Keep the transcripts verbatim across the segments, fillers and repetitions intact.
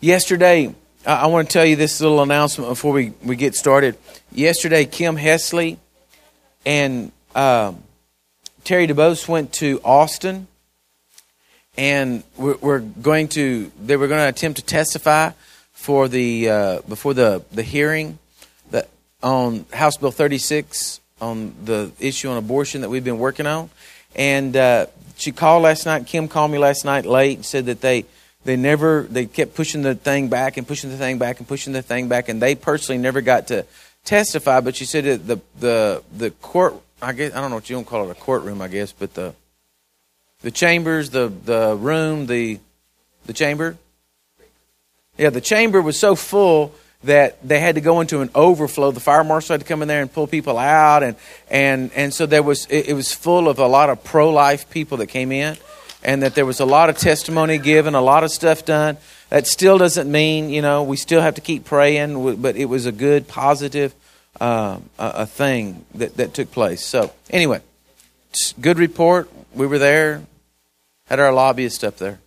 Yesterday, I, I want to tell you this little announcement before we, we get started. Yesterday, Kim Hesley and um, Terry DeBose went to Austin, and we're, we're going to. They were going to attempt to testify for the uh, before the the hearing that on House Bill thirty-six on the issue on abortion that we've been working on. And uh, she called last night. Kim called me last night late and said that they. They never, they kept pushing the thing back and pushing the thing back and pushing the thing back, and they personally never got to testify. But she said that the the the court, I guess, I don't know what you don't call it, a courtroom, I guess, but the the chambers, the the room, the the chamber, yeah, the chamber was so full that they had to go into an overflow. The fire marshal had to come in there and pull people out, and and and so there was it, it was full of a lot of pro-life people that came in. And that there was a lot of testimony given, a lot of stuff done. That still doesn't mean, you know, we still have to keep praying. But it was a good, positive uh, a, a thing that, that took place. So anyway, good report. We were there. Had our lobbyist up there.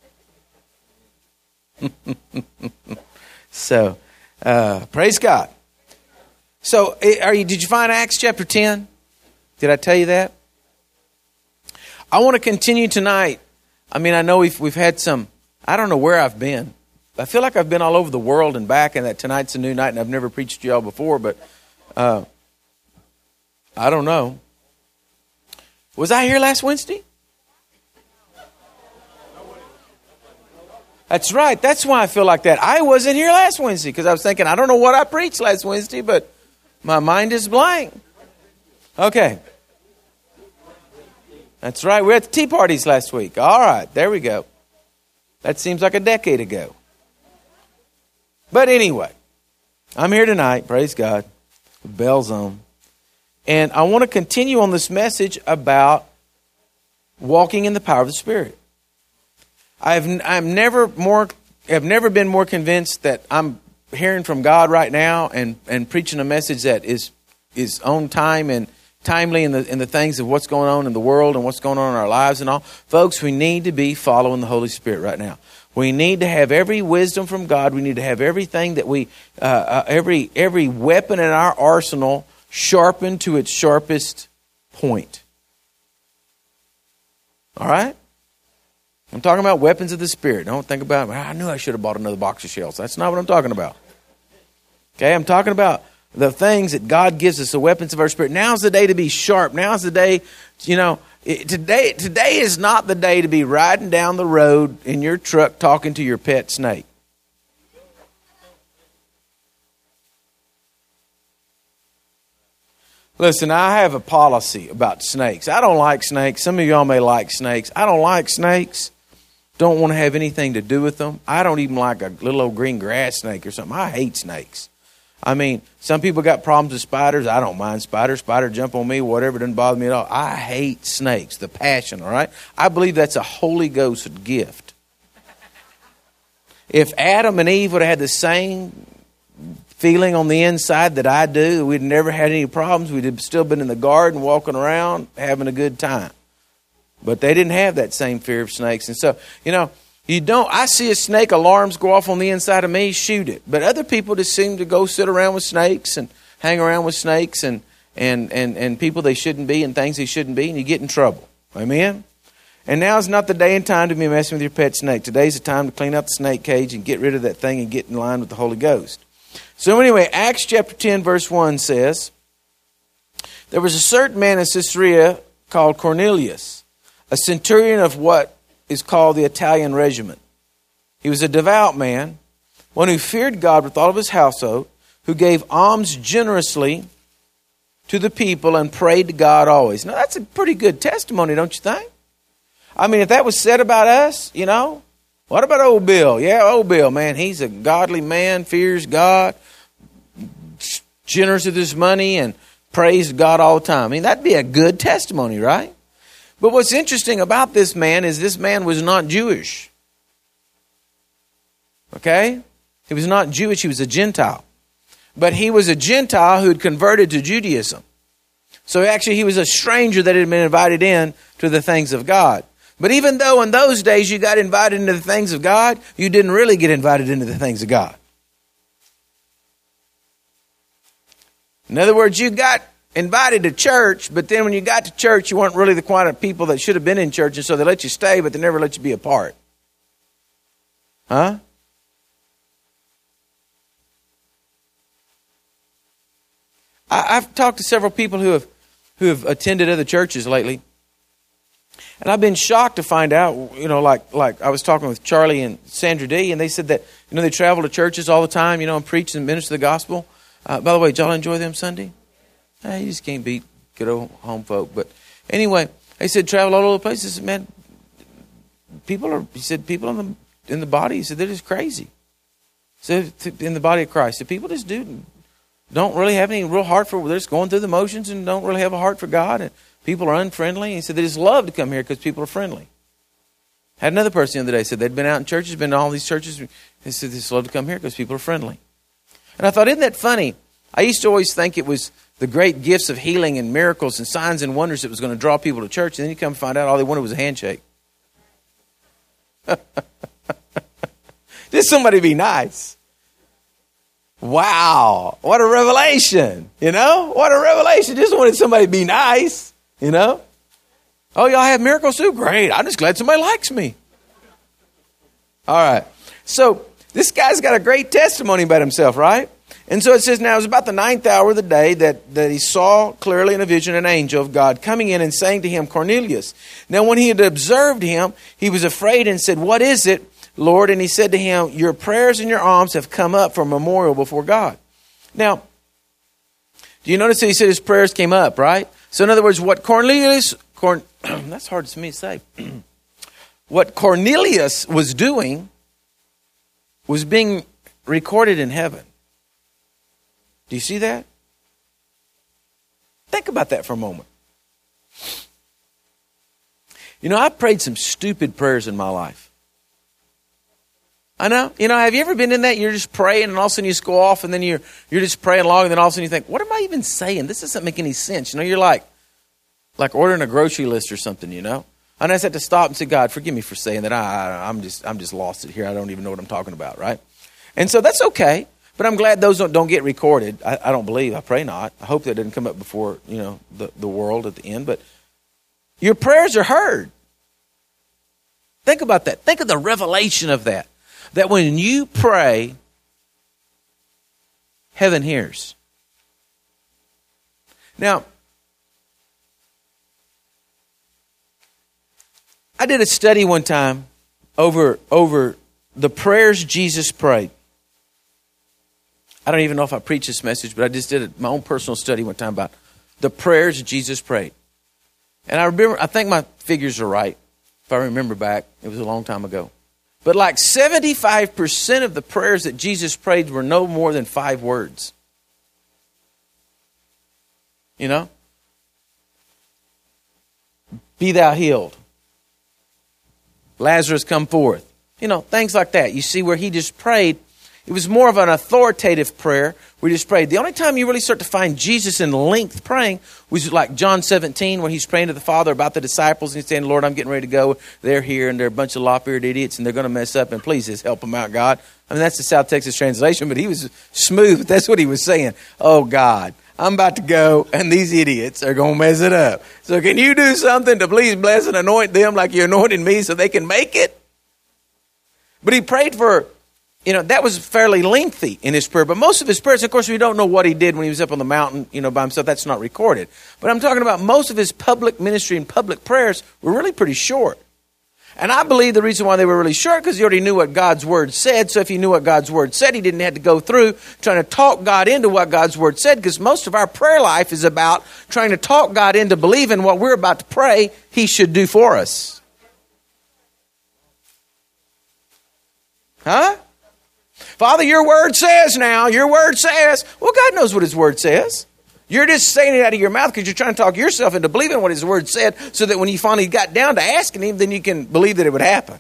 so, uh, praise God. So, are you? Did you find Acts chapter ten? Did I tell you that? I want to continue tonight. I mean, I know we've we've had some, I don't know where I've been. I feel like I've been all over the world and back, and that tonight's a new night, and I've never preached to y'all before, but uh, I don't know. Was I here last Wednesday? That's right. That's why I feel like that. I wasn't here last Wednesday because I was thinking, I don't know what I preached last Wednesday, but my mind is blank. Okay. That's right. We were at the tea parties last week. All right. There we go. That seems like a decade ago. But anyway, I'm here tonight. Praise God. Bells on. And I want to continue on this message about walking in the power of the Spirit. I've I'm never more have never been more convinced that I'm hearing from God right now and, and preaching a message that is is on time and timely in the in the things of what's going on in the world and what's going on in our lives and all. Folks, we need to be following the Holy Spirit right now. We need to have every wisdom from God. We need to have everything that we, uh, uh, every every weapon in our arsenal sharpened to its sharpest point. All right? I'm talking about weapons of the Spirit. Don't think about, well, I knew I should have bought another box of shells. That's not what I'm talking about. Okay, I'm talking about the things that God gives us, the weapons of our spirit. Now's the day to be sharp. Now's the day, you know, it, today today is not the day to be riding down the road in your truck talking to your pet snake. Listen, I have a policy about snakes. I don't like snakes. Some of y'all may like snakes. I don't like snakes. Don't want to have anything to do with them. I don't even like a little old green grass snake or something. I hate snakes. I mean, some people got problems with spiders. I don't mind spiders. Spider jump on me, whatever. It doesn't bother me at all. I hate snakes, the passion, all right? I believe that's a Holy Ghost gift. If Adam and Eve would have had the same feeling on the inside that I do, we'd never had any problems. We'd have still been in the garden, walking around, having a good time. But they didn't have that same fear of snakes. And so, you know, You don't, I see a snake, alarms go off on the inside of me, shoot it. But other people just seem to go sit around with snakes and hang around with snakes and, and, and, and people they shouldn't be and things they shouldn't be, and you get in trouble. Amen? And now is not the day and time to be messing with your pet snake. Today's the time to clean out the snake cage and get rid of that thing and get in line with the Holy Ghost. So anyway, Acts chapter ten verse one says, there was a certain man in Caesarea called Cornelius, a centurion of what is called the Italian regiment. He was a devout man, one who feared God with all of his household, who gave alms generously to the people and prayed to God always. Now that's a pretty good testimony, don't you think? I mean, if that was said about us, you know, what about old Bill? Yeah, old Bill, man, he's a godly man, fears God, generous with his money, and prays God all the time. I mean, that'd be a good testimony, right? But what's interesting about this man is this man was not Jewish. Okay? He was not Jewish, he was a Gentile. But he was a Gentile who had converted to Judaism. So actually he was a stranger that had been invited in to the things of God. But even though in those days you got invited into the things of God, you didn't really get invited into the things of God. In other words, you got invited to church, but then when you got to church, you weren't really the kind of people that should have been in church, and so they let you stay, but they never let you be a part. Huh? I, I've talked to several people who have who have attended other churches lately, and I've been shocked to find out, you know, like like I was talking with Charlie and Sandra D, and they said that, you know, they travel to churches all the time, you know, and preach and minister the gospel. Uh, by the way, did y'all enjoy them Sunday? Hey, you just can't beat good old home folk. But anyway, they said travel all over the place. He said, man, people are, he said, people in the in the body, he said, they're just crazy. He said, in the body of Christ, the people just do, don't really have any real heart for, they're just going through the motions and don't really have a heart for God. And people are unfriendly. He said, they just love to come here because people are friendly. Had another person the other day said they'd been out in churches, been to all these churches. They said they just love to come here because people are friendly. And I thought, isn't that funny? I used to always think it was the great gifts of healing and miracles and signs and wonders that was going to draw people to church. And then you come find out all they wanted was a handshake. Just somebody be nice. Wow. What a revelation. You know? What a revelation. Just wanted somebody to be nice. You know? Oh, y'all have miracles too? Great. I'm just glad somebody likes me. All right. So this guy's got a great testimony about himself, right? And so it says, now it was about the ninth hour of the day that, that he saw clearly in a vision an angel of God coming in and saying to him, Cornelius. Now when he had observed him, he was afraid and said, what is it, Lord? And he said to him, your prayers and your alms have come up for a memorial before God. Now, do you notice that he said his prayers came up, right? So in other words, what Cornelius, Corn, that's hard for me to say. What Cornelius was doing was being recorded in heaven. Do you see that? Think about that for a moment. You know, I've prayed some stupid prayers in my life. I know. You know, have you ever been in that? You're just praying and all of a sudden you just go off and then you're, you're just praying along and then all of a sudden you think, what am I even saying? This doesn't make any sense. You know, you're like, like ordering a grocery list or something, you know. And I just had to stop and say, God, forgive me for saying that. I, I, I'm just I'm just lost it here. I don't even know what I'm talking about, right? And so that's okay. But I'm glad those don't, don't get recorded. I, I don't believe. I pray not. I hope that didn't come up before, you know, the, the world at the end. But your prayers are heard. Think about that. Think of the revelation of that. That when you pray, heaven hears. Now, I did a study one time over, over the prayers Jesus prayed. I don't even know if I preached this message, but I just did a, my own personal study one time about the prayers Jesus prayed. And I remember, I think my figures are right. If I remember back, it was a long time ago. But like seventy-five percent of the prayers that Jesus prayed were no more than five words. You know? Be thou healed. Lazarus come forth. You know, things like that. You see where he just prayed. It was more of an authoritative prayer. We just prayed. The only time you really start to find Jesus in length praying was like John seventeen, when he's praying to the Father about the disciples. And he's saying, Lord, I'm getting ready to go. They're here, and they're a bunch of lop-eared idiots, and they're going to mess up. And please just help them out, God. I mean, that's the South Texas translation, but he was smooth. That's what he was saying. Oh, God, I'm about to go, and these idiots are going to mess it up. So can you do something to please bless and anoint them like you anointed me so they can make it? But he prayed for... You know, that was fairly lengthy in his prayer. But most of his prayers, of course, we don't know what he did when he was up on the mountain, you know, by himself. That's not recorded. But I'm talking about most of his public ministry and public prayers were really pretty short. And I believe the reason why they were really short, because he already knew what God's word said. So if he knew what God's word said, he didn't have to go through trying to talk God into what God's word said. Because most of our prayer life is about trying to talk God into believing what we're about to pray he should do for us. Huh? Father, your word says now, your word says. Well, God knows what his word says. You're just saying it out of your mouth because you're trying to talk yourself into believing what his word said so that when you finally got down to asking him, then you can believe that it would happen.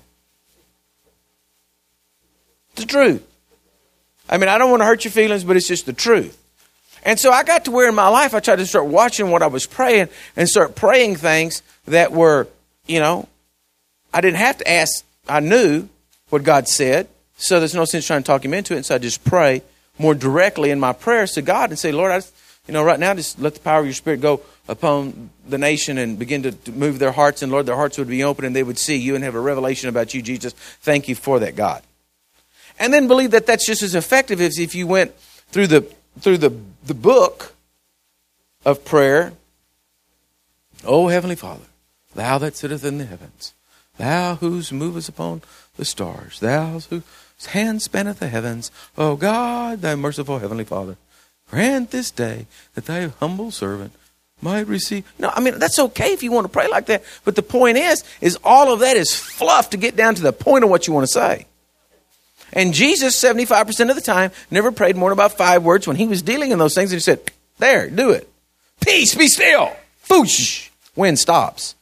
It's the truth. I mean, I don't want to hurt your feelings, but it's just the truth. And so I got to where in my life I tried to start watching what I was praying and start praying things that were, you know, I didn't have to ask. I knew what God said, so there's no sense trying to talk him into it. And so I just pray more directly in my prayers to God and say, Lord, I, you know, right now, just let the power of your Spirit go upon the nation and begin to, to move their hearts. And Lord, their hearts would be open and they would see you and have a revelation about you, Jesus. Thank you for that, God. And then believe that that's just as effective as if you went through the through the, the book of prayer. O Heavenly Father, thou that sittest in the heavens, thou whose movest upon the stars, thou whose hand spanneth the heavens, O God, thy merciful Heavenly Father, grant this day that thy humble servant might receive. No, I mean, that's okay if you want to pray like that. But the point is, is all of that is fluff to get down to the point of what you want to say. And Jesus, seventy-five percent of the time, never prayed more than about five words when he was dealing in those things. And he said, there, do it. Peace, be still. Foosh. Wind stops.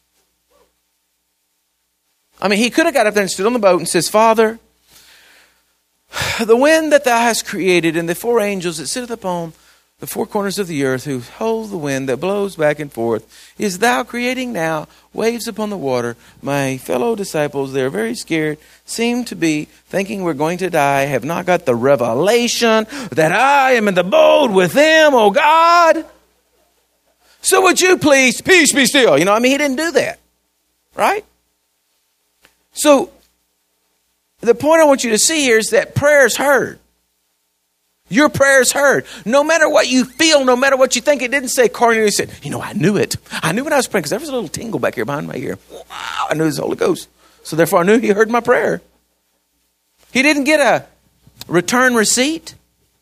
I mean, he could have got up there and stood on the boat and says, Father, the wind that thou hast created and the four angels that sitteth upon the four corners of the earth, who hold the wind that blows back and forth, is thou creating now waves upon the water. My fellow disciples, they're very scared, seem to be thinking we're going to die, have not got the revelation that I am in the boat with them, oh God. So would you please, peace be still. You know, I mean, he didn't do that, right? So the point I want you to see here is that prayer is heard. Your prayer is heard. No matter what you feel, no matter what you think. It didn't say Cornelius said, you know, I knew it. I knew when I was praying because there was a little tingle back here behind my ear. Wow, I knew it was the Holy Ghost. So therefore I knew he heard my prayer. He didn't get a return receipt.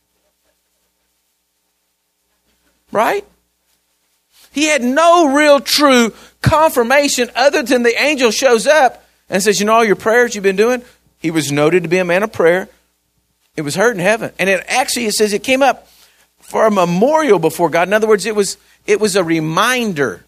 Right? He had no real true confirmation other than the angel shows up and says, you know, all your prayers you've been doing. He was noted to be a man of prayer. It was heard in heaven. And it actually, it says it came up for a memorial before God. In other words, it was it was a reminder.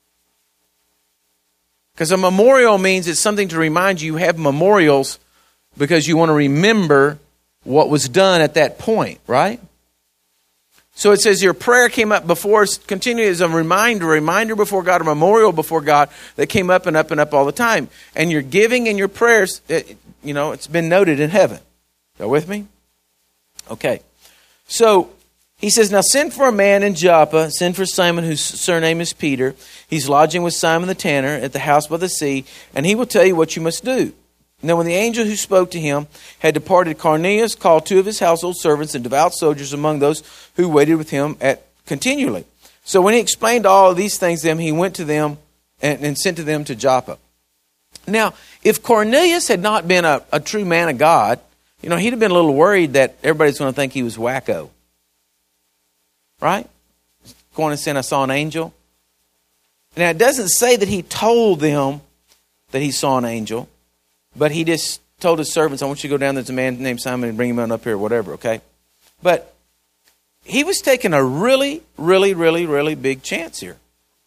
Because a memorial means it's something to remind you. You have memorials because you want to remember what was done at that point, right? So it says your prayer came up before us, continued as a reminder, a reminder before God, a memorial before God that came up and up and up all the time. And your giving and your prayers, it, you know, it's been noted in heaven. Go with me? Okay. So he says, now send for a man in Joppa, send for Simon, whose surname is Peter. He's lodging with Simon the tanner at the house by the sea, and he will tell you what you must do. Now when the angel who spoke to him had departed, Cornelius called two of his household servants and devout soldiers among those who waited with him at continually. So when he explained all of these things to them, he went to them and, and sent to them to Joppa. Now, if Cornelius had not been a, a true man of God, you know, he'd have been a little worried that everybody's going to think he was wacko. Right? Going and saying, I saw an angel. Now, it doesn't say that he told them that he saw an angel, but he just told his servants, I want you to go down, there's a man named Simon, and bring him on up here, whatever, okay? But he was taking a really, really, really, really big chance here.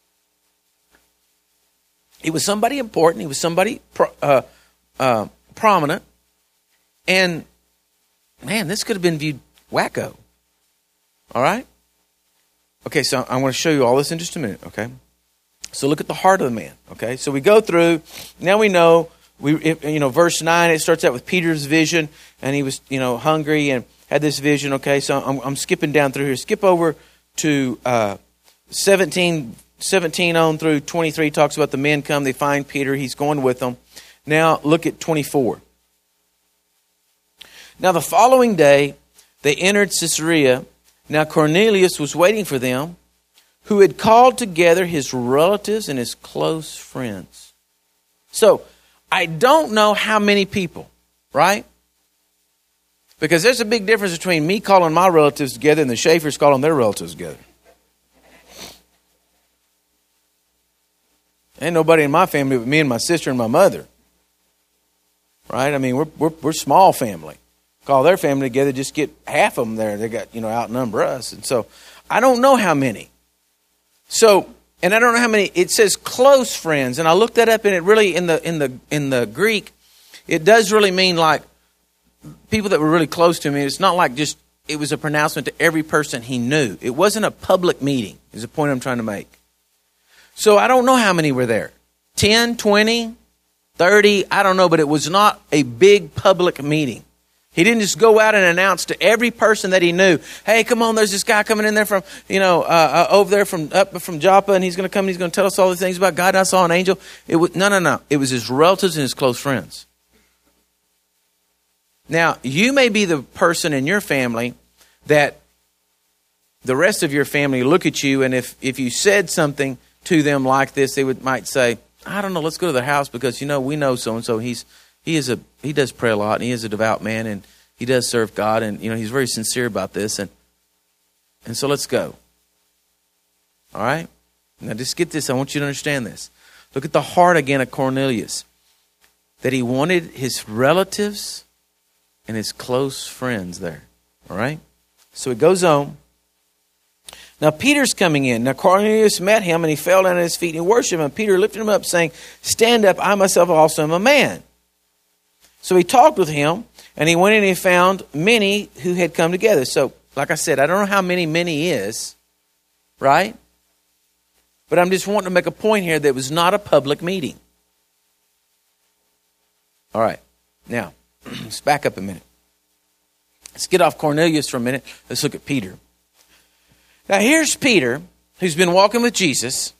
He was somebody important. He was somebody pro, uh, uh, prominent. And, man, this could have been viewed wacko. All right? Okay, so I want to show you all this in just a minute, okay? So look at the heart of the man, okay? So we go through, now we know, we if, you know, verse nine, it starts out with Peter's vision, and he was, you know, hungry and had this vision, okay? So I'm, I'm skipping down through here. Skip over to uh, seventeen, seventeen on through twenty-three, talks about the men come, they find Peter, he's going with them. Now look at twenty-four. Now the following day, they entered Caesarea. Now Cornelius was waiting for them, who had called together his relatives and his close friends. So, I don't know how many people, right? Because there's a big difference between me calling my relatives together and the Schaefer's calling their relatives together. Ain't nobody in my family but me and my sister and my mother. Right? I mean, we're we're, we're small family. Call their family together, just get half of them there. They got, you know, outnumber us. And so I don't know how many. So, and I don't know how many, it says close friends. And I looked that up, and it really, in the in the in the Greek, it does really mean like people that were really close to me. It's not like just, it was a pronouncement to every person he knew. It wasn't a public meeting, is the point I'm trying to make. So I don't know how many were there. ten, twenty, thirty, I don't know, but it was not a big public meeting. He didn't just go out and announce to every person that he knew, hey, come on, there's this guy coming in there from, you know, uh, uh, over there from up from Joppa, and he's going to come and he's going to tell us all these things about God. I saw an angel. It was, no, no, no. It was his relatives and his close friends. Now, you may be the person in your family that the rest of your family look at you, and if, if you said something to them like this, they would might say, I don't know, let's go to their house because, you know, we know so-and-so. He's he is a he does pray a lot, and he is a devout man, and he does serve God, and, you know, he's very sincere about this, and and so let's go. All right? Now, just get this. I want you to understand this. Look at the heart again of Cornelius, that he wanted his relatives and his close friends there. All right? So it goes on. Now Peter's coming in. Now Cornelius met him, and he fell down at his feet and he worshipped him. And Peter lifted him up, saying, stand up, I myself also am a man. So he talked with him, and he went in and he found many who had come together. So, like I said, I don't know how many many is, right? But I'm just wanting to make a point here that it was not a public meeting. All right. Now, let's back up a minute. Let's get off Cornelius for a minute. Let's look at Peter. Now, here's Peter, who's been walking with Jesus.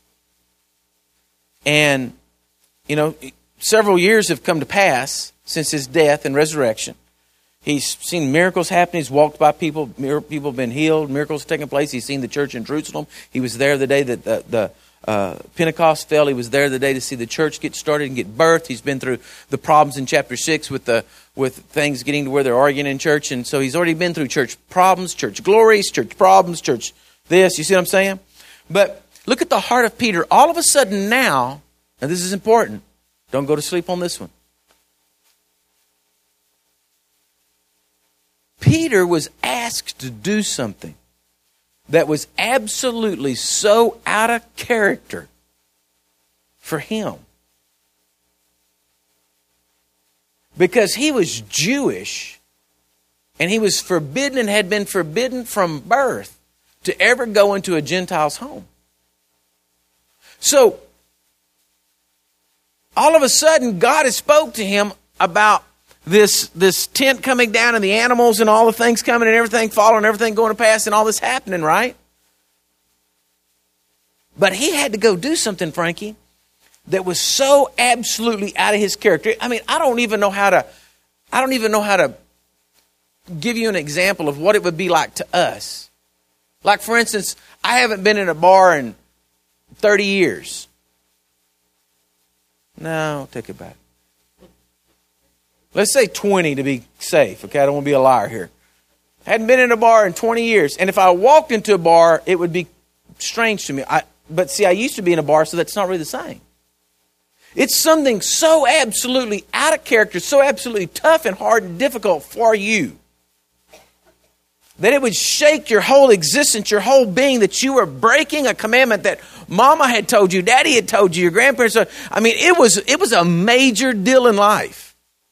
And, you know, several years have come to pass since his death and resurrection. He's seen miracles happen. He's walked by people. People have been healed. Miracles taking place. He's seen the church in Jerusalem. He was there the day that the, the uh, Pentecost fell. He was there the day to see the church get started and get birthed. He's been through the problems in chapter six with the with things getting to where they're arguing in church. And so he's already been through church problems, church glories, church problems, church this. You see what I'm saying? But look at the heart of Peter. All of a sudden now, and this is important. Don't go to sleep on this one. Peter was asked to do something that was absolutely so out of character for him. Because he was Jewish, and he was forbidden and had been forbidden from birth to ever go into a Gentile's home. So, all of a sudden, God has spoke to him about This this tent coming down and the animals and all the things coming and everything falling and everything going to pass and all this happening, right? But he had to go do something, Frankie, that was so absolutely out of his character. I mean, I don't even know how to, I don't even know how to give you an example of what it would be like to us. Like, for instance, I haven't been in a bar in thirty years. No, take it back. Let's say twenty to be safe. Okay, I don't want to be a liar here. I hadn't been in a bar in twenty years. And if I walked into a bar, it would be strange to me. I, but see, I used to be in a bar, so that's not really the same. It's something so absolutely out of character, so absolutely tough and hard and difficult for you, that it would shake your whole existence, your whole being, that you were breaking a commandment that Mama had told you, Daddy had told you, your grandparents. I mean, it was it was a major deal in life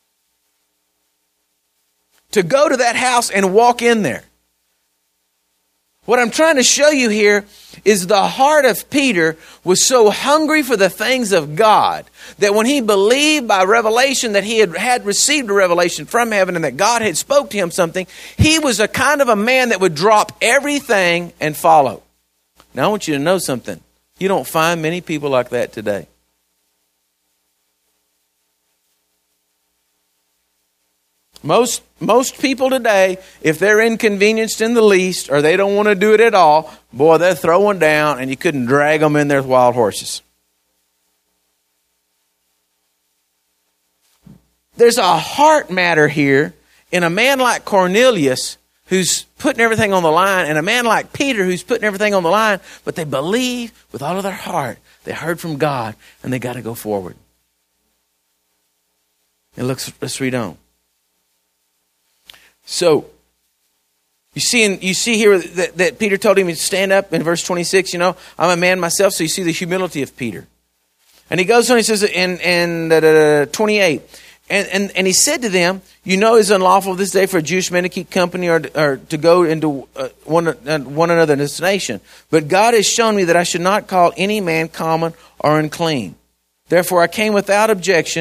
to go to that house and walk in there. What I'm trying to show you here is the heart of Peter was so hungry for the things of God that when he believed by revelation that he had, had received a revelation from heaven and that God had spoke to him something, he was a kind of a man that would drop everything and follow. Now I want you to know something. You don't find many people like that today. Most most people today, if they're inconvenienced in the least or they don't want to do it at all, boy, they're throwing down and you couldn't drag them in there with wild horses. There's a heart matter here in a man like Cornelius who's putting everything on the line and a man like Peter who's putting everything on the line, but they believe with all of their heart. They heard from God and they got to go forward. And let's, let's read on. So, you see in, you see here that, that Peter told him to stand up in verse twenty-six, you know, I'm a man myself, so you see the humility of Peter. And he goes on, he says in, in uh, twenty-eight, and, and, and he said to them, you know it's unlawful this day for a Jewish man to keep company or, or to go into uh, one, uh, one another destination. But God has shown me that I should not call any man common or unclean. Therefore I came without objection,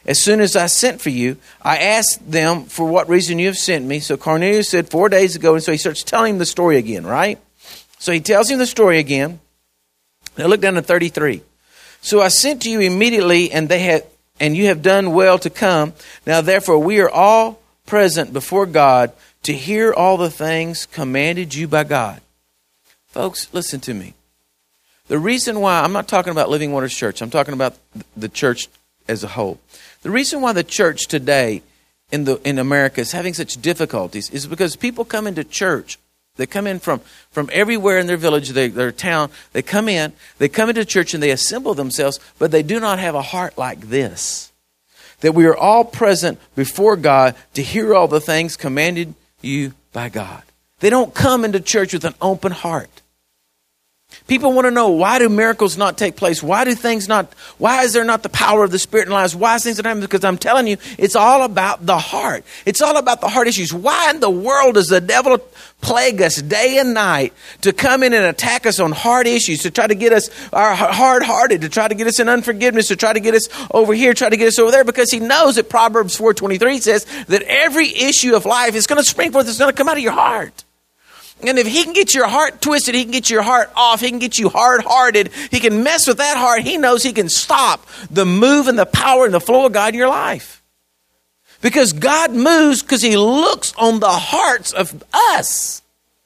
as soon as I sent for you, I asked them for what reason you have sent me. So Cornelius said, four days ago. And so he starts telling him the story again, right? So he tells him the story again. Now look down to thirty-three. So I sent to you immediately, and they had, and you have done well to come. Now therefore we are all present before God to hear all the things commanded you by God. Folks, listen to me. The reason why, I'm not talking about Living Waters Church. I'm talking about the church as a whole. The reason why the church today in the in America is having such difficulties is because people come into church. They come in from, from everywhere in their village, their, their town. They come in, they come into church and they assemble themselves, but they do not have a heart like this. That we are all present before God to hear all the things commanded you by God. They don't come into church with an open heart. People want to know, why do miracles not take place? Why do things not, why is there not the power of the Spirit in lives? Why is things not happening? Because I'm telling you, it's all about the heart. It's all about the heart issues. Why in the world does the devil plague us day and night to come in and attack us on heart issues, to try to get us our hard-hearted, to try to get us in unforgiveness, to try to get us over here, try to get us over there? Because he knows that Proverbs four twenty-three says that every issue of life is going to spring forth. It's going to come out of your heart. And if he can get your heart twisted, he can get your heart off, he can get you hard-hearted, he can mess with that heart, he knows he can stop the move and the power and the flow of God in your life. Because God moves because he looks on the hearts of us.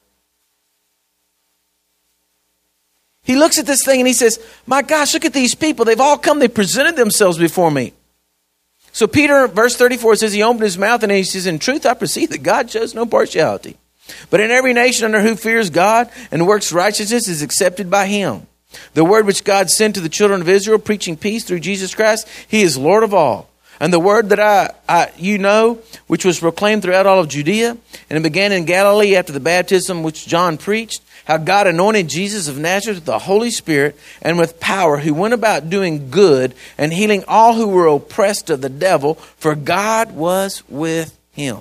He looks at this thing and he says, my gosh, look at these people. They've all come, they presented themselves before me. So Peter, verse thirty-four, says he opened his mouth and he says, in truth I perceive that God shows no partiality. But in every nation under who fears God and works righteousness is accepted by him. The word which God sent to the children of Israel, preaching peace through Jesus Christ, he is Lord of all. And the word that I, I you know, which was proclaimed throughout all of Judea, and it began in Galilee after the baptism which John preached, how God anointed Jesus of Nazareth with the Holy Spirit and with power, who went about doing good and healing all who were oppressed of the devil, for God was with him.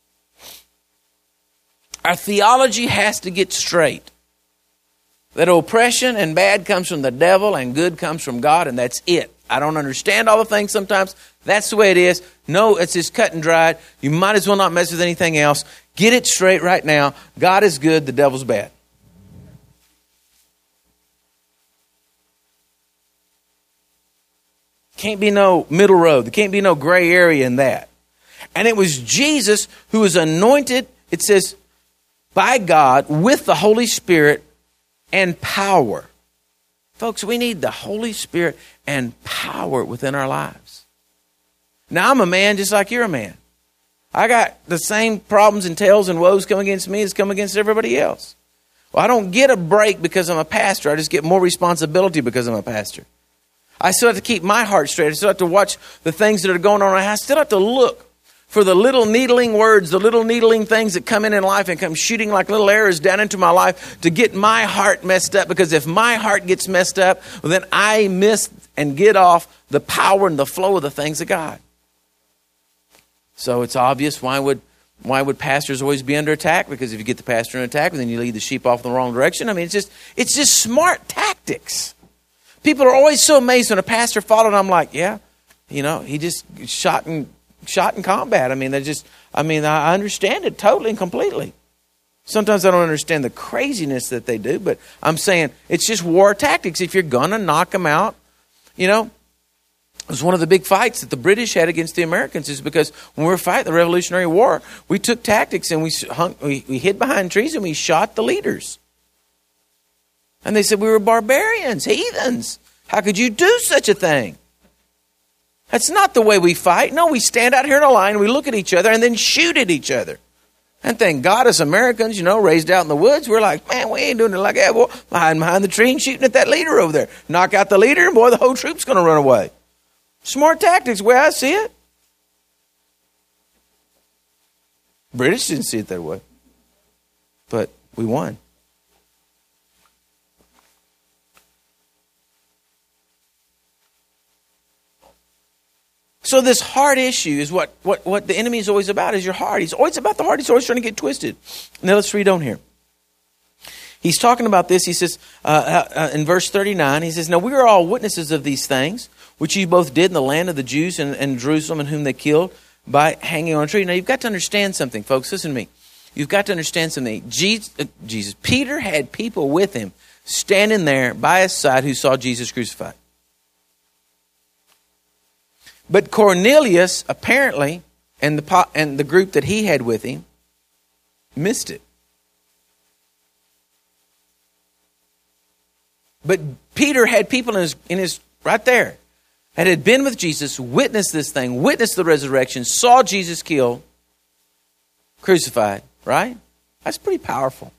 Our theology has to get straight. That oppression and bad comes from the devil and good comes from God, and that's it. I don't understand all the things sometimes. That's the way it is. No, it's just cut and dried. You might as well not mess with anything else. Get it straight right now. God is good, the devil's bad. Can't be no middle road. There can't be no gray area in that. And it was Jesus who was anointed, it says, by God with the Holy Spirit and power. Folks, we need the Holy Spirit and power within our lives. Now, I'm a man just like you're a man. I got the same problems and tails and woes come against me as come against everybody else. Well, I don't get a break because I'm a pastor. I just get more responsibility because I'm a pastor. I still have to keep my heart straight. I still have to watch the things that are going on. I still have to look for the little needling words, the little needling things that come in in life and come shooting like little arrows down into my life to get my heart messed up. Because if my heart gets messed up, well, then I miss and get off the power and the flow of the things of God. So it's obvious, why would why would pastors always be under attack? Because if you get the pastor in attack, then you lead the sheep off in the wrong direction. I mean, it's just it's just smart tactics. People are always so amazed when a pastor followed. I'm like, yeah, you know, he just shot and shot in combat. I mean, they just, I mean, I understand it totally and completely. Sometimes I don't understand the craziness that they do, but I'm saying it's just war tactics. If you're going to knock them out, you know, it was one of the big fights that the British had against the Americans, is because when we were fighting the Revolutionary War, we took tactics and we hung, we, we hid behind trees and we shot the leaders. And they said we were barbarians, heathens. How could you do such a thing? That's not the way we fight. No, we stand out here in a line, we look at each other, and then shoot at each other. And thank God, as Americans, you know, raised out in the woods, we're like, man, we ain't doing it like that. Well, hiding behind the tree and shooting at that leader over there. Knock out the leader, and boy, the whole troop's going to run away. Smart tactics, the way I see it. British didn't see it that way. But we won. So this heart issue is what, what, what the enemy is always about, is your heart. He's always about the heart. He's always trying to get twisted. Now let's read on here. He's talking about this. He says uh, uh, in verse thirty-nine, he says, now we are all witnesses of these things. which you both did in the land of the Jews and, and Jerusalem, and whom they killed by hanging on a tree. Now, you've got to understand something, folks. Listen to me. You've got to understand something. Jesus, uh, Jesus, Peter had people with him standing there by his side who saw Jesus crucified. But Cornelius, apparently, and the, and the group that he had with him, missed it. But Peter had people in his, in his right there that had been with Jesus, witnessed this thing, witnessed the resurrection, saw Jesus killed, crucified, right? That's pretty powerful.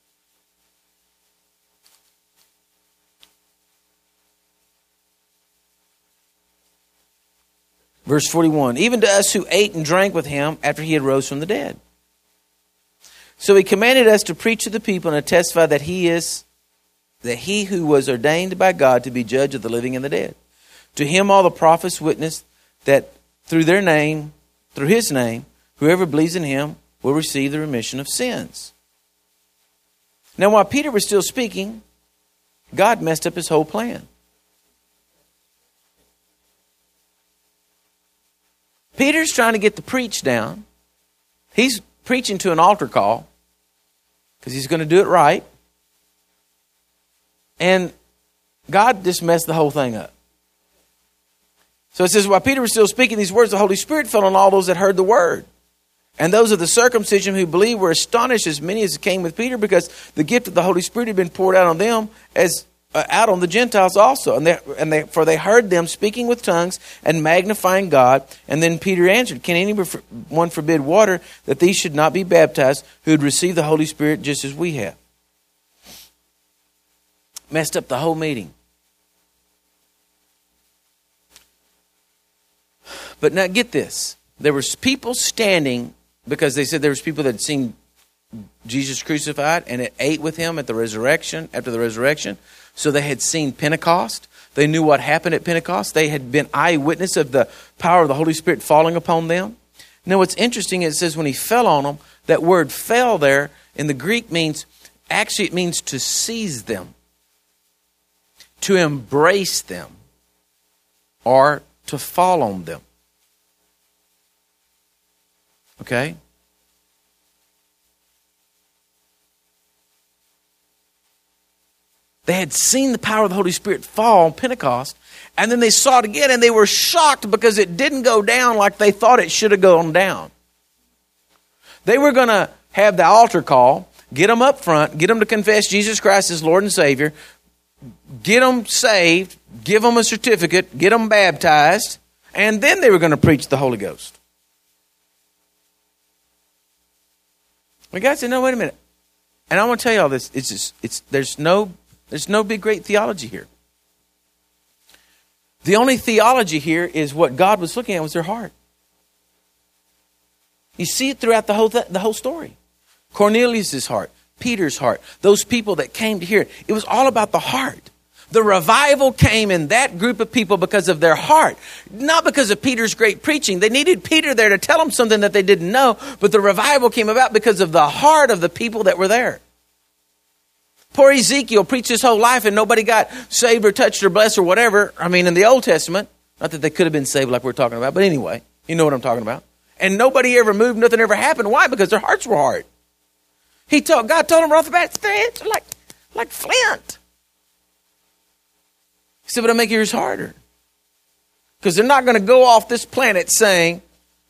Verse forty-one, even to us who ate and drank with him after he had rose from the dead. So he commanded us to preach to the people and to testify that he is, that he who was ordained by God to be judge of the living and the dead. To him all the prophets witnessed that through their name, through his name, whoever believes in him will receive the remission of sins. Now while Peter was still speaking, God messed up his whole plan. Peter's trying to get the preach down. He's preaching to an altar call because he's going to do it right. And God just messed the whole thing up. So it says, while Peter was still speaking these words, the Holy Spirit fell on all those that heard the word. And those of the circumcision who believed were astonished, as many as came with Peter, because the gift of the Holy Spirit had been poured out on them as uh, out on the Gentiles also. And they, and they, for they heard them speaking with tongues and magnifying God. And then Peter answered, can anyone forbid water that these should not be baptized who had received the Holy Spirit just as we have? Messed up the whole meeting. But now get this. There was people standing because they said there was people that had seen Jesus crucified and it ate with him at the resurrection, after the resurrection. So they had seen Pentecost. They knew what happened at Pentecost. They had been eyewitness of the power of the Holy Spirit falling upon them. Now what's interesting, it says when he fell on them, that word fell there in the Greek means, actually it means to seize them, to embrace them, or to fall on them. Okay? They had seen the power of the Holy Spirit fall on Pentecost, and then they saw it again, and they were shocked because it didn't go down like they thought it should have gone down. They were going to have the altar call, get them up front, get them to confess Jesus Christ as Lord and Savior, get them saved, give them a certificate, get them baptized, and then they were going to preach the Holy Ghost. But God said, no, wait a minute. And I want to tell you all this. It's just, it's, there's no, there's no big, great theology here. The only theology here is what God was looking at was their heart. You see it throughout the whole, th- the whole story. Cornelius' heart, Peter's heart, those people that came to hear it. It was all about the heart. The revival came in that group of people because of their heart, not because of Peter's great preaching. They needed Peter there to tell them something that they didn't know, but the revival came about because of the heart of the people that were there. Poor Ezekiel preached his whole life and nobody got saved or touched or blessed or whatever. I mean, in the Old Testament, not that they could have been saved like we're talking about, but anyway, you know what I'm talking about. And nobody ever moved, nothing ever happened. Why? Because their hearts were hard. He told, God told them right off the bat, their heads are like, like flint. He said, but I'll make yours harder. Because they're not going to go off this planet saying,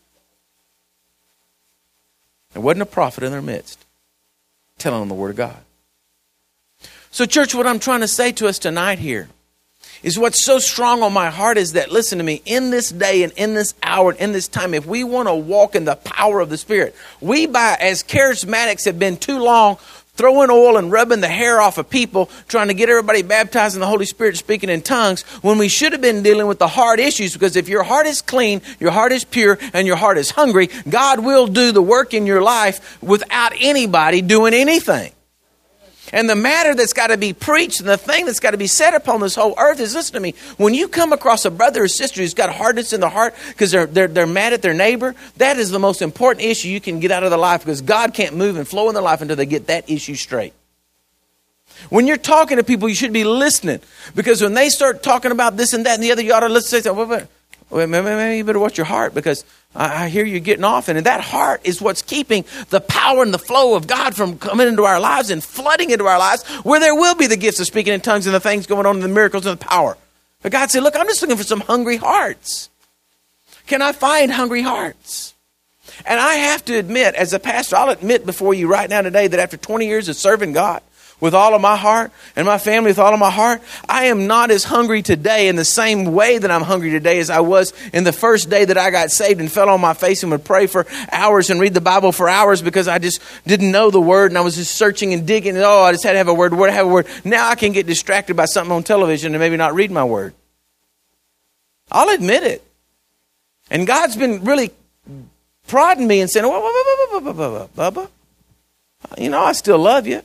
there wasn't a prophet in their midst telling them the Word of God. So church, what I'm trying to say to us tonight here is what's so strong on my heart is that, listen to me, in this day and in this hour and in this time, if we want to walk in the power of the Spirit, we by as charismatics have been too long throwing oil and rubbing the hair off of people, trying to get everybody baptized in the Holy Spirit, speaking in tongues, when we should have been dealing with the heart issues. Because if your heart is clean, your heart is pure, and your heart is hungry, God will do the work in your life without anybody doing anything. And the matter that's got to be preached and the thing that's got to be said upon this whole earth is, listen to me, when you come across a brother or sister who's got hardness in the heart because they're, they're, they're mad at their neighbor, that is the most important issue you can get out of their life, because God can't move and flow in their life until they get that issue straight. When you're talking to people, you should be listening. Because when they start talking about this and that and the other, you ought to listen. Say, wait, wait, wait, maybe, maybe you better watch your heart, because I, I hear you getting off. And that heart is what's keeping the power and the flow of God from coming into our lives and flooding into our lives, where there will be the gifts of speaking in tongues and the things going on and the miracles and the power. But God said, look, I'm just looking for some hungry hearts. Can I find hungry hearts? And I have to admit, as a pastor, I'll admit before you right now today that after twenty years of serving God with all of my heart and my family with all of my heart, I am not as hungry today in the same way that I'm hungry today as I was in the first day that I got saved and fell on my face and would pray for hours and read the Bible for hours because I just didn't know the word and I was just searching and digging. And, oh, I just had to have a word, word, have a word. Now I can get distracted by something on television and maybe not read my word. I'll admit it. And God's been really prodding me and saying, Bubba, you know, I still love you.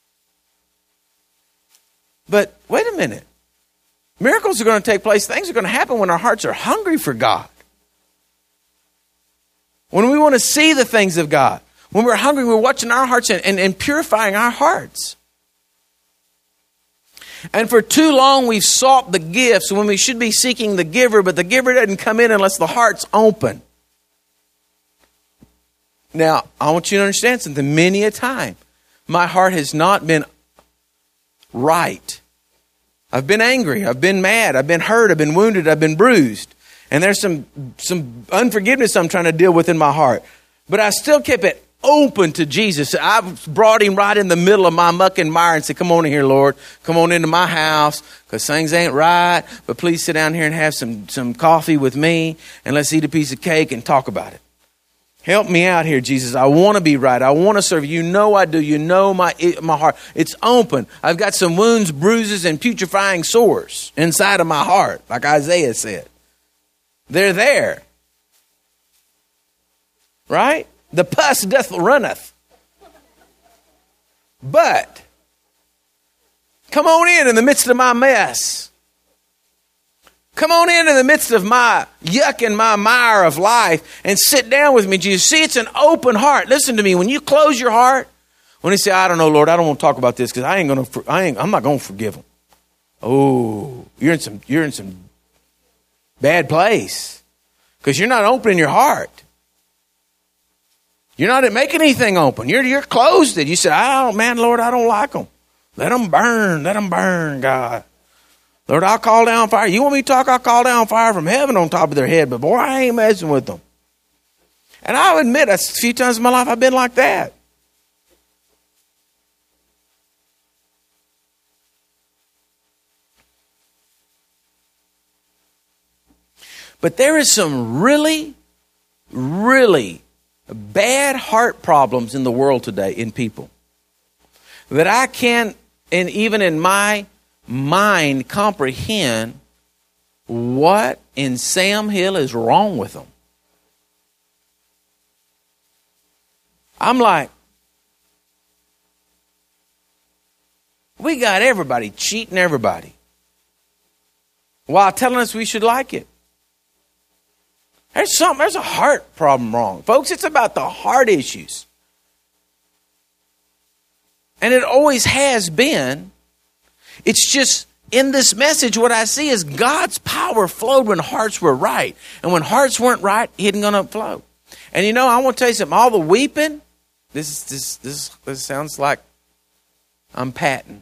But wait a minute. Miracles are going to take place. Things are going to happen when our hearts are hungry for God. When we want to see the things of God. When we're hungry, we're watching our hearts and, and, and purifying our hearts. And for too long, we've sought the gifts when we should be seeking the giver, but the giver doesn't come in unless the heart's open. Now, I want you to understand something. Many a time, my heart has not been right. I've been angry. I've been mad. I've been hurt. I've been wounded. I've been bruised. And there's some, some unforgiveness I'm trying to deal with in my heart. But I still kept it open to Jesus. I brought him right in the middle of my muck and mire and said, come on in here, Lord. Come on into my house because things ain't right. But please sit down here and have some, some coffee with me and let's eat a piece of cake and talk about it. Help me out here, Jesus. I want to be right. I want to serve you. You know I do. You know my my heart. It's open. I've got some wounds, bruises, and putrefying sores inside of my heart, like Isaiah said. They're there. Right? The pus doth runneth. But come on in in the midst of my mess. Come on in in the midst of my yuck and my mire of life and sit down with me, Jesus. See, it's an open heart. Listen to me. When you close your heart, when you say, I don't know, Lord, I don't want to talk about this because I ain't going to, I ain't, I'm not going to forgive them. Oh, you're in some, you're in some bad place because you're not opening your heart. You're not making anything open. You're, you're closed it. You say, I don't, man, Lord, I don't like them. Let them burn. Let them burn, God. Lord, I'll call down fire. You want me to talk? I'll call down fire from heaven on top of their head. But boy, I ain't messing with them. And I'll admit, a few times in my life, I've been like that. But there is some really, really bad heart problems in the world today in people that I can't, and even in my mind, comprehend what in Sam Hill is wrong with them. I'm like, we got everybody cheating everybody while telling us we should like it. There's something, there's a heart problem wrong. Folks, it's about the heart issues. And it always has been. It's just in this message, what I see is God's power flowed when hearts were right. And when hearts weren't right, He isn't going to flow. And you know, I want to tell you something. All the weeping, this, this, this, this sounds like I'm Patton.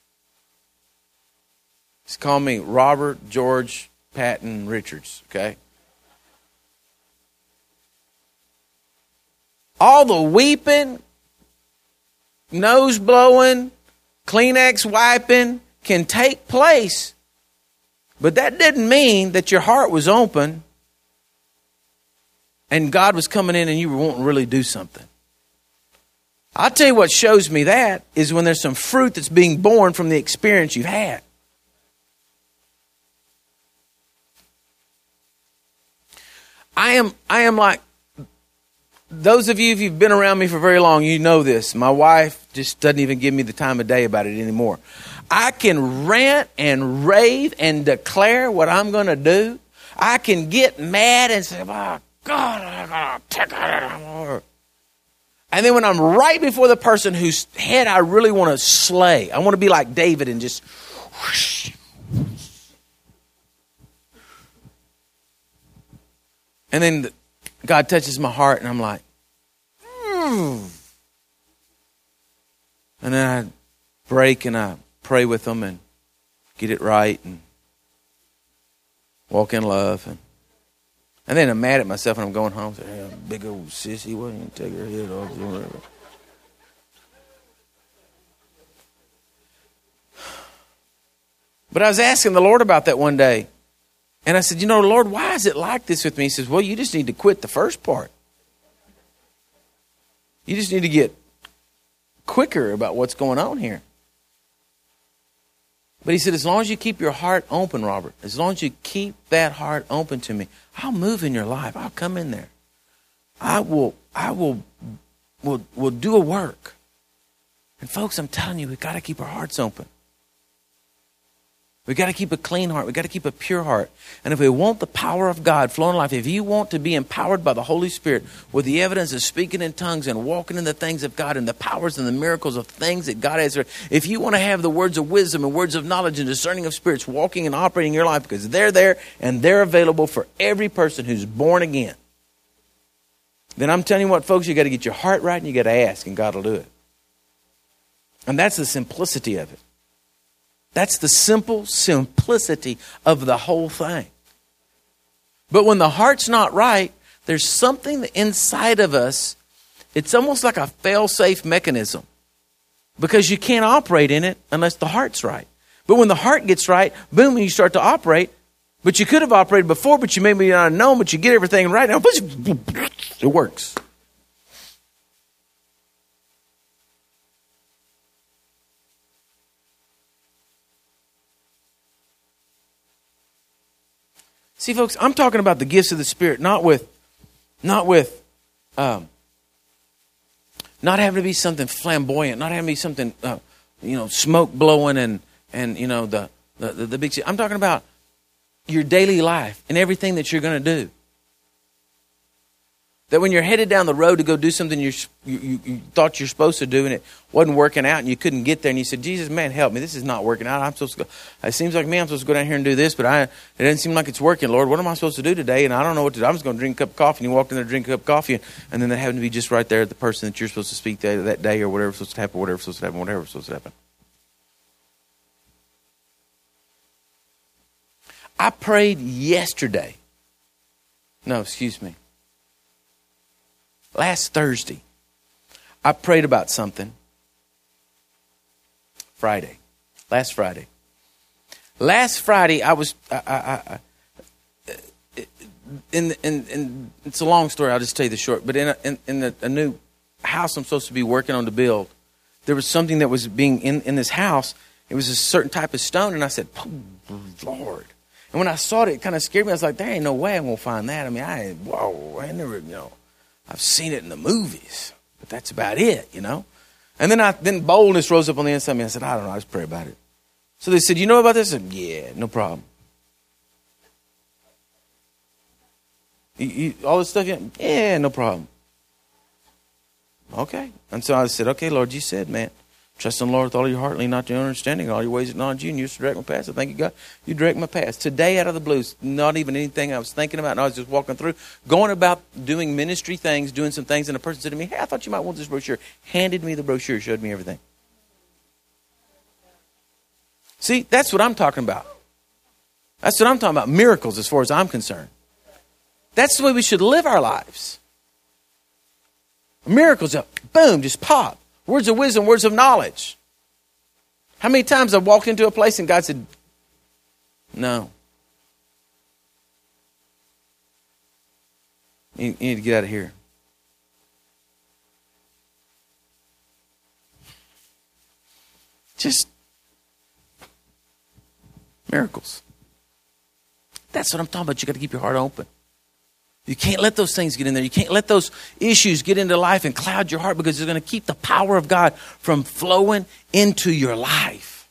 Just call me Robert George Patton Richards, okay? All the weeping, nose blowing, Kleenex wiping can take place, but that didn't mean that your heart was open and God was coming in and you were wanting to really do something. I'll tell you what shows me that is when there's some fruit that's being born from the experience you've had. I am, I am like, those of you, if you've been around me for very long, you know this. My wife just doesn't even give me the time of day about it anymore. I can rant and rave and declare what I'm going to do. I can get mad and say, oh, God, I gotta take it. And then when I'm right before the person whose head I really want to slay, I want to be like David and just whoosh. And then God touches my heart and I'm like, hmm. And then I break and I pray with them and get it right and walk in love. And, and then I'm mad at myself and I'm going home. Say, hey, big old sissy, why didn't you take her head off? Whatever. But I was asking the Lord about that one day. And I said, you know, Lord, why is it like this with me? He says, well, you just need to quit the first part. You just need to get quicker about what's going on here. But he said, as long as you keep your heart open, Robert, as long as you keep that heart open to me, I'll move in your life. I'll come in there. I will, I will, will, will do a work. And folks, I'm telling you, we've got to keep our hearts open. We've got to keep a clean heart. We've got to keep a pure heart. And if we want the power of God flowing in life, if you want to be empowered by the Holy Spirit with the evidence of speaking in tongues and walking in the things of God and the powers and the miracles of things that God has, if you want to have the words of wisdom and words of knowledge and discerning of spirits walking and operating in your life, because they're there and they're available for every person who's born again, then I'm telling you what, folks, you got to get your heart right and you got to ask, and God will do it. And that's the simplicity of it. That's the simple simplicity of the whole thing. But when the heart's not right, there's something inside of us. It's almost like a fail-safe mechanism, because you can't operate in it unless the heart's right. But when the heart gets right, boom, you start to operate. But you could have operated before, but you maybe not known, but you get everything right now. It works. See, folks, I'm talking about the gifts of the Spirit, not with, not with, um, not having to be something flamboyant, not having to be something, uh, you know, smoke blowing and and you know the the the, the big. I'm talking about your daily life and everything that you're going to do. That when you're headed down the road to go do something you're, you, you, you thought you're supposed to do and it wasn't working out and you couldn't get there and you said, Jesus, man, help me. This is not working out. I'm supposed to go. It seems like me, I'm supposed to go down here and do this, but I, it doesn't seem like it's working. Lord, what am I supposed to do today? And I don't know what to do. I'm just going to drink a cup of coffee. And you walked in there, drink a cup of coffee, and, and then they happen to be just right there, the person that you're supposed to speak to that day or whatever's supposed to happen, whatever's supposed to happen, whatever's supposed to happen. I prayed yesterday. No, excuse me. Last Thursday, I prayed about something. Friday. Last Friday. Last Friday, I was... I, I, I, in, in, in, it's a long story, I'll just tell you the short. But in, a, in, in a, a new house I'm supposed to be working on to build, there was something that was being in, in this house. It was a certain type of stone. And I said, oh, Lord. And when I saw it, it kind of scared me. I was like, there ain't no way I'm going to find that. I mean, I, whoa, I never, you know... I've seen it in the movies, but that's about it, you know. And then I then boldness rose up on the inside of me. I said, I don't know, I just pray about it. So they said, you know about this? I said, yeah, no problem. You, you, all this stuff, yeah, yeah, no problem. Okay. And so I said, okay, Lord, you said, man, trust in the Lord with all your heart, lean not to your own understanding, all your ways acknowledge you, and you used to direct my path. So thank you, God. You direct my path. Today, out of the blues, not even anything I was thinking about, and I was just walking through, going about doing ministry things, doing some things, and a person said to me, hey, I thought you might want this brochure. Handed me the brochure, showed me everything. See, that's what I'm talking about. That's what I'm talking about, miracles as far as I'm concerned. That's the way we should live our lives. Miracles, boom, just pop. Words of wisdom, words of knowledge. How many times I've walked into a place and God said, no. You, you need to get out of here. Just miracles. That's what I'm talking about. You got to keep your heart open. You can't let those things get in there. You can't let those issues get into life and cloud your heart, because it's going to keep the power of God from flowing into your life.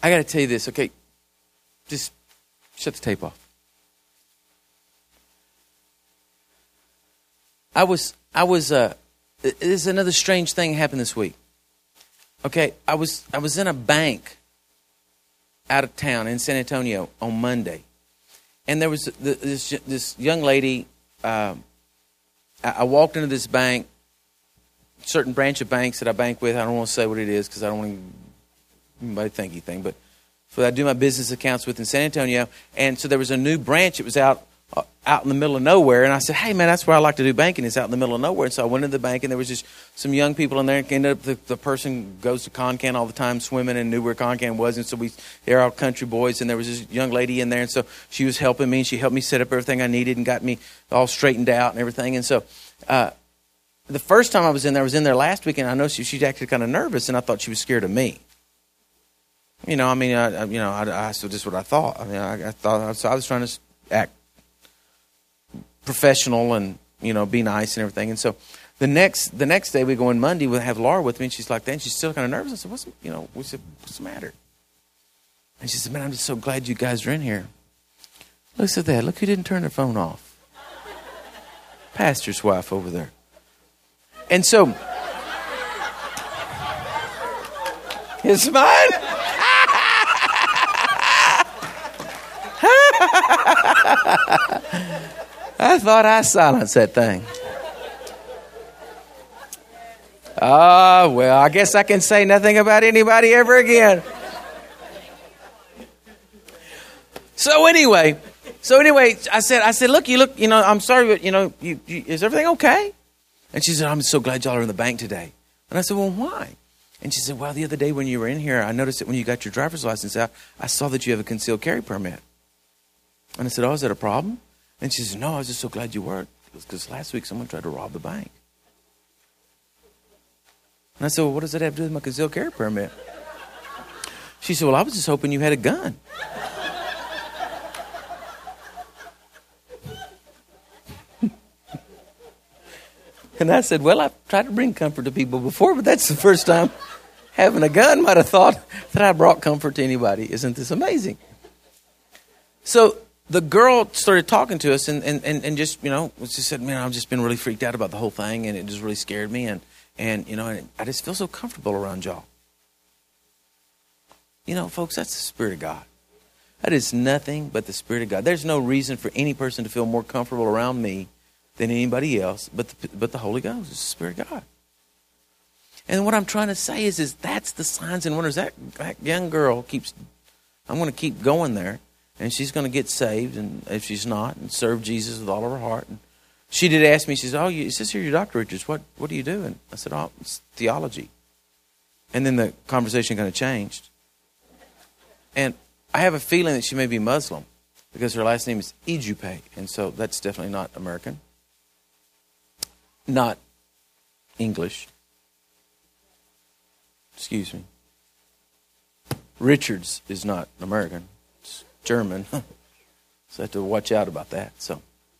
I got to tell you this, okay? Just shut the tape off. I was, I was, uh, there's another strange thing happened this week. Okay, I was, I was in a bank out of town in San Antonio on Monday. And there was this, this young lady, um, I, I walked into this bank, certain branch of banks that I bank with. I don't want to say what it is because I don't want anybody to think anything. But so I do my business accounts with in San Antonio. And so there was a new branch. It was out uh, out in the middle of nowhere. And I said, hey, man, that's where I like to do banking. It's out in the middle of nowhere. And so I went into the bank, and there was just some young people in there. And ended up the, the person goes to Concan all the time swimming and knew where Concan was. And so we, they're all country boys. And there was this young lady in there. And so she was helping me. And she helped me set up everything I needed and got me all straightened out and everything. And so uh, the first time I was in there, I was in there last week, and I noticed she, she acted kind of nervous. And I thought she was scared of me. You know, I mean, I, I, you know, I, I, so just what I thought. I mean, I, I thought, so I was trying to act professional and, you know, be nice and everything. And so the next, the next day we go in Monday, we have Laura with me, and she's like that, and she's still kind of nervous. I said, what's, you know, we said, what's the matter? And she said, man, I'm just so glad you guys are in here. Look at that. Look who didn't turn their phone off. Pastor's wife over there. And so, it's mine. I thought I silenced that thing. Ah, uh, well, I guess I can say nothing about anybody ever again. So anyway, so anyway, I said, I said, look, you look, you know, I'm sorry, but you know, you, you, is everything okay? And she said, I'm so glad y'all are in the bank today. And I said, well, why? And she said, well, the other day when you were in here, I noticed that when you got your driver's license out, I saw that you have a concealed carry permit. And I said, oh, is that a problem? And she said, no, I was just so glad you weren't. Because last week someone tried to rob the bank. And I said, well, what does that have to do with my concealed carry permit? She said, well, I was just hoping you had a gun. And I said, well, I've tried to bring comfort to people before, but that's the first time having a gun might have thought that I brought comfort to anybody. Isn't this amazing? So the girl started talking to us and, and, and, and just, you know, she said, man, I've just been really freaked out about the whole thing, and it just really scared me. And, and you know, and I just feel so comfortable around y'all. You know, folks, that's the Spirit of God. That is nothing but the Spirit of God. There's no reason for any person to feel more comfortable around me than anybody else, but the, but the Holy Ghost is the Spirit of God. And what I'm trying to say is, is that's the signs and wonders. That, that young girl keeps, I'm going to keep going there. And she's going to get saved, and if she's not, and serve Jesus with all of her heart. And she did ask me, she said, oh, you, it says here you're Doctor Richards. What, what do you do? And I said, oh, it's theology. And then the conversation kind of changed. And I have a feeling that she may be Muslim because her last name is Ejupe. And so that's definitely not American. Not English. Excuse me. Richards is not American. German, so I have to watch out about that. So,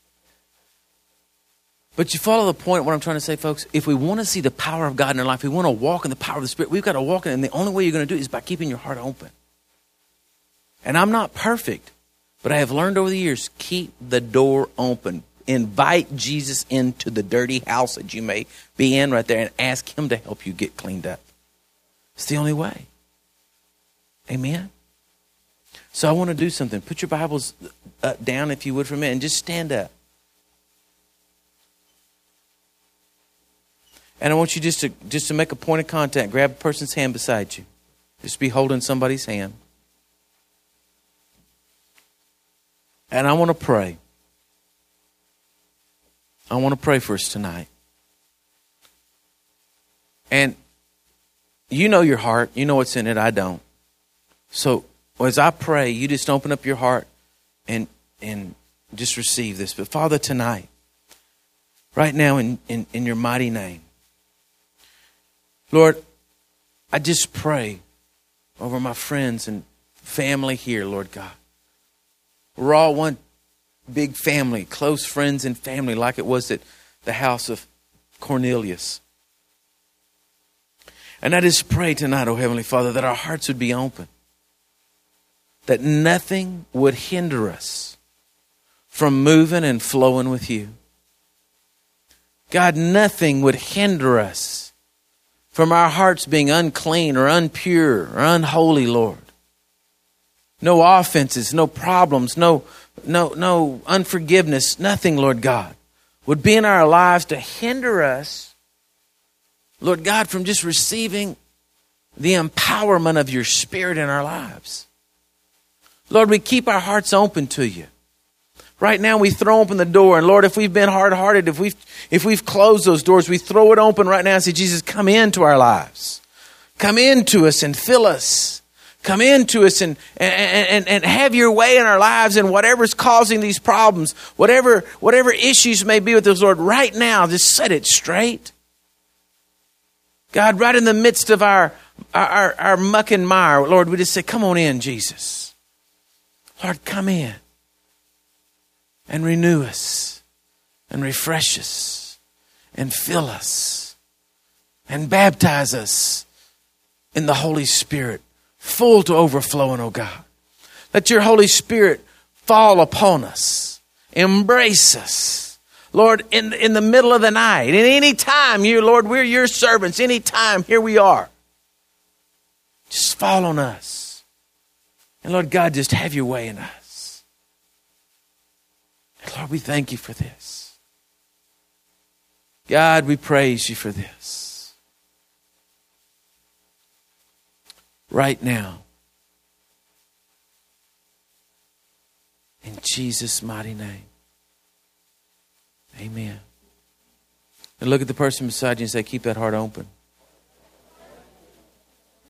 but you follow the point. What I'm trying to say, folks, if we want to see the power of God in our life, we want to walk in the power of the Spirit, we've got to walk in it. And the only way you're going to do it is by keeping your heart open. And I'm not perfect, but I have learned over the years, keep the door open. Invite Jesus into the dirty house that you may be in right there and ask him to help you get cleaned up. It's the only way. Amen. So I want to do something. Put your Bibles uh, down, if you would, for a minute, and just stand up. And I want you just to just to make a point of contact. Grab a person's hand beside you. Just be holding somebody's hand. And I want to pray. I want to pray for us tonight. And you know your heart. You know what's in it. I don't. So well, as I pray, you just open up your heart and and just receive this. But Father, tonight, right now in, in, in your mighty name, Lord, I just pray over my friends and family here, Lord God. We're all one big family, close friends and family, like it was at the house of Cornelius. And I just pray tonight, oh Heavenly Father, that our hearts would be open. that nothing would hinder us from moving and flowing with you. God, nothing would hinder us from our hearts being unclean or unpure or unholy, Lord. No offenses, no problems, no, no, no unforgiveness, nothing, Lord God, would be in our lives to hinder us, Lord God, from just receiving the empowerment of your Spirit in our lives. Lord, we keep our hearts open to you. Right now we throw open the door, and Lord, if we've been hard-hearted, if we've, if we've closed those doors, we throw it open right now and say, Jesus, come into our lives. Come into us and fill us. Come into us and, and, and, and have your way in our lives, and whatever's causing these problems, whatever, whatever issues may be with us, Lord, right now, just set it straight. God, right in the midst of our, our, our, our muck and mire, Lord, we just say, come on in, Jesus. Lord, come in and renew us and refresh us and fill us and baptize us in the Holy Spirit. Full to overflowing, oh God. Let your Holy Spirit fall upon us. Embrace us. Lord, in, in the middle of the night, at any time, you, Lord, we're your servants. Any time, here we are. Just fall on us. And Lord God, just have your way in us. And Lord, we thank you for this. God, we praise you for this. Right now, in Jesus' mighty name, amen. And look at the person beside you and say, keep that heart open.